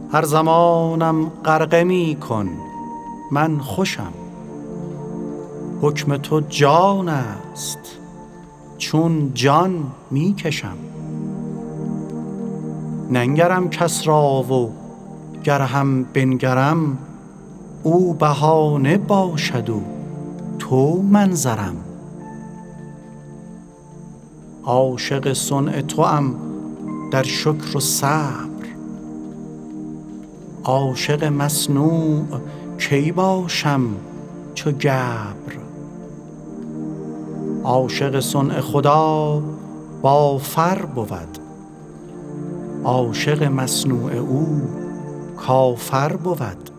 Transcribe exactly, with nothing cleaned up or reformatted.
هر زمانم غرقه می کن من خوشم. حکم تو جان است چون جان می کشم. ننگرم کس را و گر هم بنگرم، او بهانه باشد و تو منظرم. عاشق صنع توام در شکر و صبر، عاشق مصنوع کی باشم چو گبر. عاشق صنع خدا با فر بود، عاشق مصنوع او کافر بود.